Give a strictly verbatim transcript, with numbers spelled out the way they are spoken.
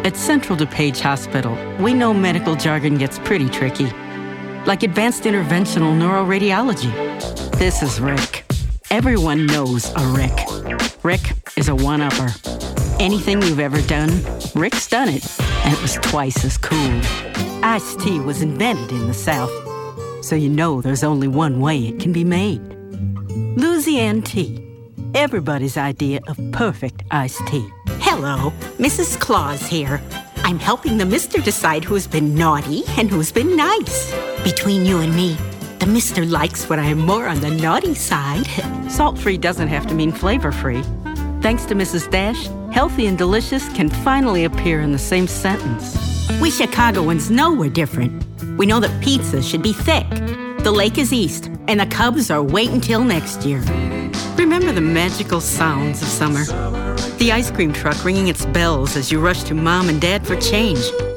At Central DuPage Hospital, we know medical jargon gets pretty tricky. Like advanced interventional neuroradiology. This is Rick. Everyone knows a Rick. Rick is a one-upper. Anything you've ever done, Rick's done it, and it was twice as cool. Iced tea was invented in the South, so you know there's only one way it can be made. Louisiana tea. Everybody's idea of perfect iced tea. Hello, Missus Claus here. I'm helping the mister decide who's been naughty and who's been nice. Between you and me, the mister likes when I'm more on the naughty side. Salt-free doesn't have to mean flavor-free. Thanks to Missus Dash, healthy and delicious can finally appear in the same sentence. We Chicagoans know we're different. We know that pizza should be thick. The lake is east, and the Cubs are wait until next year. Remember the magical sounds of summer. The ice cream truck ringing its bells as you rush to Mom and Dad for change.